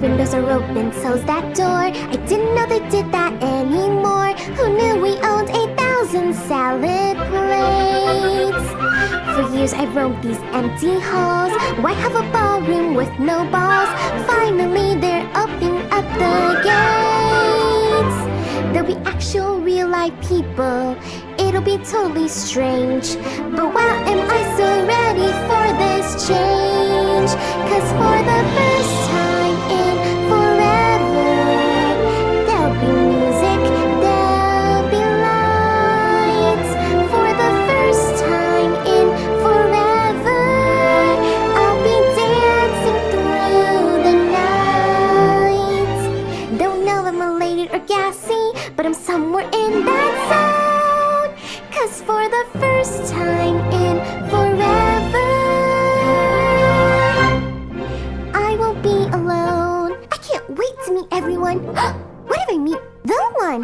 windows are open, so's that door. I didn't know they did that anymore. Who knew we owned 8,000 salad plates? For years I roamed these empty halls. Why have a ballroom with no balls? Finally they're opening up the gates. There'll be actual real life people. It'll be totally strange. But wow, am I so ready for this change? 'Cause for the first time in forever, there'll be music, there'll be lights. For the first time in forever, I'll be dancing through the night. Don't know if I'm elated or gassy, but I'm somewhere in that zone. 'Cause for the first time in forever, I won't be alone. I can't wait to meet everyone. What if I meet the one?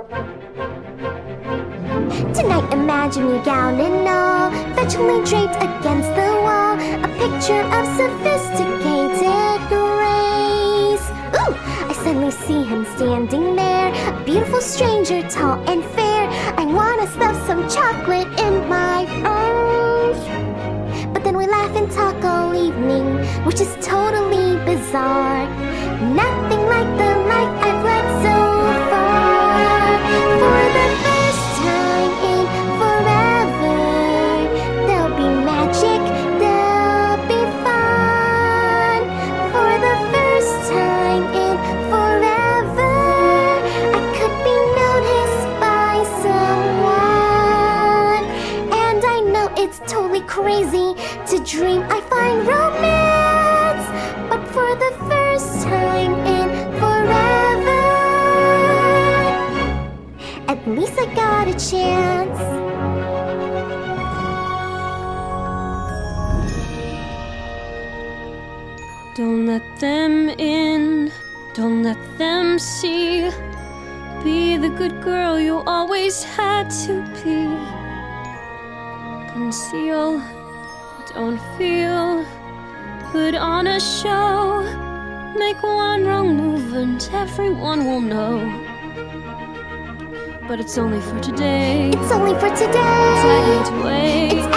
Tonight imagine me gown and all, fetchingly draped against the wall, a picture of sophisticated grace. Ooh, I suddenly see him standing there, a beautiful stranger, tall and fair. I wanna stuff some chocolate in my arms. But then we laugh and talk all evening, which is totally bizarre. Nothing like the life I've led so far. For the first time in forever, there'll be magic, there'll be fun. For the first time in forever, I could be noticed by someone. And I know it's totally crazy to dream I find romance, but for the first time in forever, at least I got a chance. Don't let them in, don't let them see. Be the good girl you always had to be. Conceal, don't feel, put on a show. Make one wrong move and everyone will know. But it's only for today. It's only for today. I need to wait. It's